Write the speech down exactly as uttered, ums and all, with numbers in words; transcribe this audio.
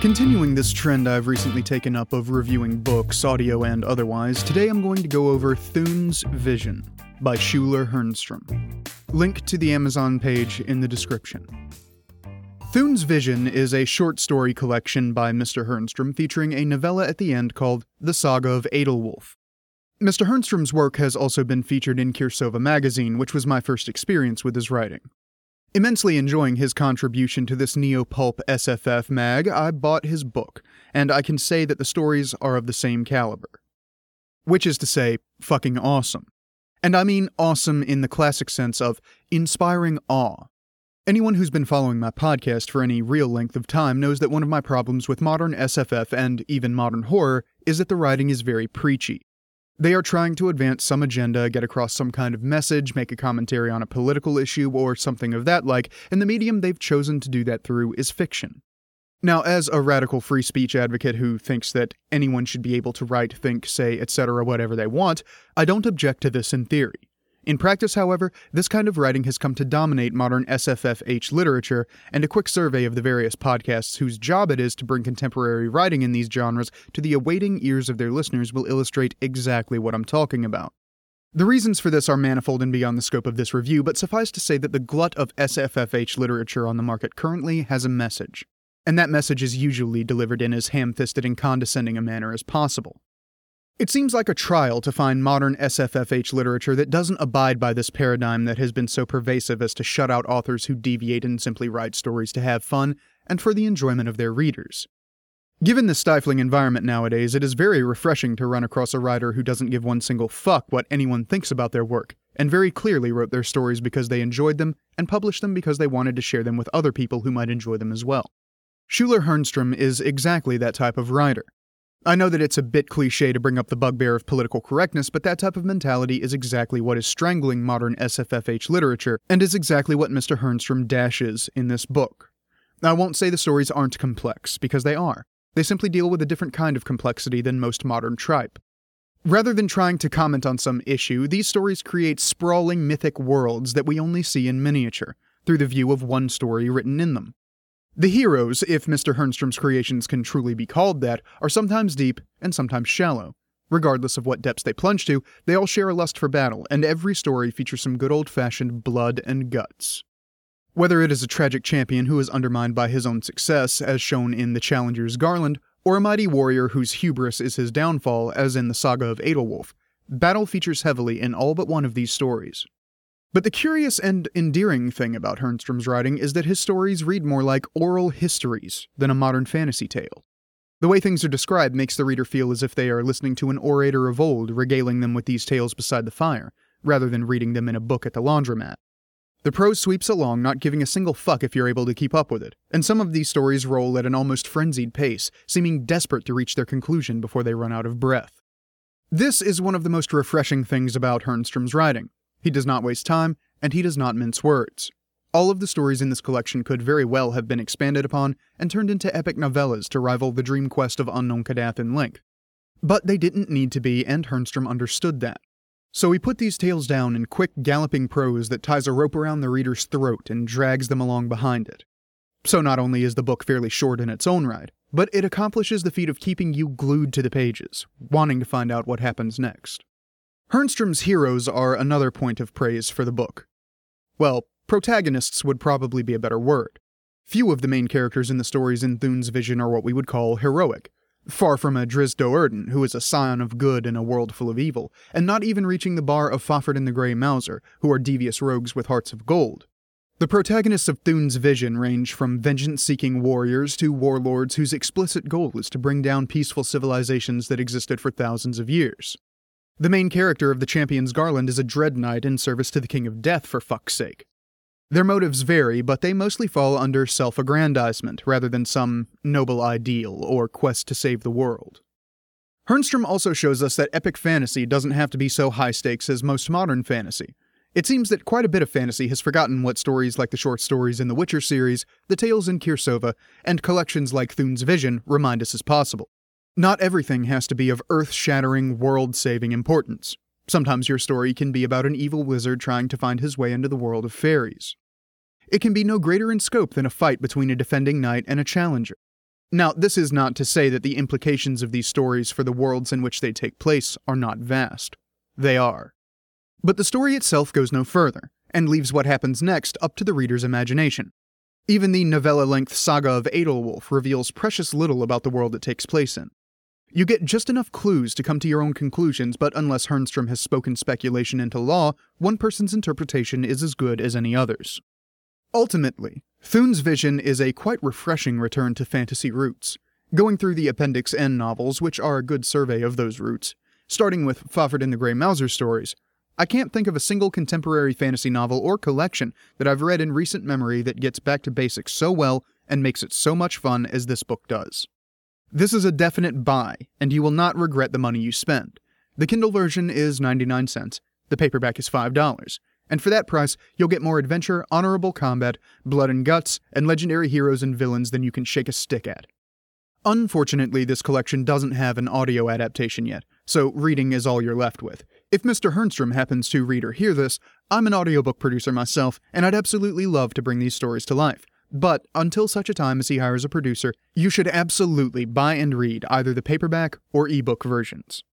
Continuing this trend I've recently taken up of reviewing books, audio and otherwise, today I'm going to go over Thune's Vision by Schuler Hernstrom. Link to the Amazon page in the description. Thune's Vision is a short story collection by Mister Hernstrom featuring a novella at the end called The Saga of Edelwulf. Mister Hernstrom's work has also been featured in Kirsova magazine, which was my first experience with his writing. Immensely enjoying his contribution to this neo-pulp S F F mag, I bought his book, and I can say that the stories are of the same caliber. Which is to say, fucking awesome. And I mean awesome in the classic sense of inspiring awe. Anyone who's been following my podcast for any real length of time knows that one of my problems with modern S F F and even modern horror is that the writing is very preachy. They are trying to advance some agenda, get across some kind of message, make a commentary on a political issue, or something of that like, and the medium they've chosen to do that through is fiction. Now, as a radical free speech advocate who thinks that anyone should be able to write, think, say, et cetera whatever they want, I don't object to this in theory. In practice, however, this kind of writing has come to dominate modern S F F H literature, and a quick survey of the various podcasts whose job it is to bring contemporary writing in these genres to the awaiting ears of their listeners will illustrate exactly what I'm talking about. The reasons for this are manifold and beyond the scope of this review, but suffice to say that the glut of S F F H literature on the market currently has a message, and that message is usually delivered in as ham-fisted and condescending a manner as possible. It seems like a trial to find modern S F F H literature that doesn't abide by this paradigm that has been so pervasive as to shut out authors who deviate and simply write stories to have fun and for the enjoyment of their readers. Given the stifling environment nowadays, it is very refreshing to run across a writer who doesn't give one single fuck what anyone thinks about their work, and very clearly wrote their stories because they enjoyed them and published them because they wanted to share them with other people who might enjoy them as well. Schuler Hernstrom is exactly that type of writer. I know that it's a bit cliché to bring up the bugbear of political correctness, but that type of mentality is exactly what is strangling modern S F F H literature, and is exactly what Mister Hernstrom dashes in this book. I won't say the stories aren't complex, because they are. They simply deal with a different kind of complexity than most modern tripe. Rather than trying to comment on some issue, these stories create sprawling mythic worlds that we only see in miniature, through the view of one story written in them. The heroes, if Mister Hernstrom's creations can truly be called that, are sometimes deep and sometimes shallow. Regardless of what depths they plunge to, they all share a lust for battle, and every story features some good old-fashioned blood and guts. Whether it is a tragic champion who is undermined by his own success, as shown in The Challenger's Garland, or a mighty warrior whose hubris is his downfall, as in the Saga of Edelwulf, battle features heavily in all but one of these stories. But the curious and endearing thing about Hernstrom's writing is that his stories read more like oral histories than a modern fantasy tale. The way things are described makes the reader feel as if they are listening to an orator of old regaling them with these tales beside the fire, rather than reading them in a book at the laundromat. The prose sweeps along, not giving a single fuck if you're able to keep up with it, and some of these stories roll at an almost frenzied pace, seeming desperate to reach their conclusion before they run out of breath. This is one of the most refreshing things about Hernstrom's writing. He does not waste time, and he does not mince words. All of the stories in this collection could very well have been expanded upon and turned into epic novellas to rival the dream quest of Unknown Kadath in length. But they didn't need to be, and Hernstrom understood that. So he put these tales down in quick, galloping prose that ties a rope around the reader's throat and drags them along behind it. So not only is the book fairly short in its own right, but it accomplishes the feat of keeping you glued to the pages, wanting to find out what happens next. Hernstrom's heroes are another point of praise for the book. Well, protagonists would probably be a better word. Few of the main characters in the stories in Thune's Vision are what we would call heroic, far from a Drizzt Do'Urden, who is a scion of good in a world full of evil, and not even reaching the bar of Fafhrd and the Grey Mouser, who are devious rogues with hearts of gold. The protagonists of Thune's Vision range from vengeance-seeking warriors to warlords whose explicit goal is to bring down peaceful civilizations that existed for thousands of years. The main character of The Champion's Garland is a dread knight in service to the King of Death, for fuck's sake. Their motives vary, but they mostly fall under self-aggrandizement, rather than some noble ideal or quest to save the world. Hernstrom also shows us that epic fantasy doesn't have to be so high-stakes as most modern fantasy. It seems that quite a bit of fantasy has forgotten what stories like the short stories in the Witcher series, the tales in Kirsova, and collections like Thune's Vision remind us is possible. Not everything has to be of earth-shattering, world-saving importance. Sometimes your story can be about an evil wizard trying to find his way into the world of fairies. It can be no greater in scope than a fight between a defending knight and a challenger. Now, this is not to say that the implications of these stories for the worlds in which they take place are not vast. They are. But the story itself goes no further, and leaves what happens next up to the reader's imagination. Even the novella-length saga of Edelwulf reveals precious little about the world it takes place in. You get just enough clues to come to your own conclusions, but unless Hernstrom has spoken speculation into law, one person's interpretation is as good as any other's. Ultimately, Thune's Vision is a quite refreshing return to fantasy roots, going through the Appendix N novels, which are a good survey of those roots, starting with Fafhrd and the Grey Mouser stories. I can't think of a single contemporary fantasy novel or collection that I've read in recent memory that gets back to basics so well and makes it so much fun as this book does. This is a definite buy, and you will not regret the money you spend. The Kindle version is ninety-nine cents, the paperback is five dollars, and for that price, you'll get more adventure, honorable combat, blood and guts, and legendary heroes and villains than you can shake a stick at. Unfortunately, this collection doesn't have an audio adaptation yet, so reading is all you're left with. If Mister Hernstrom happens to read or hear this, I'm an audiobook producer myself, and I'd absolutely love to bring these stories to life. But until such a time as he hires a producer, you should absolutely buy and read either the paperback or ebook versions.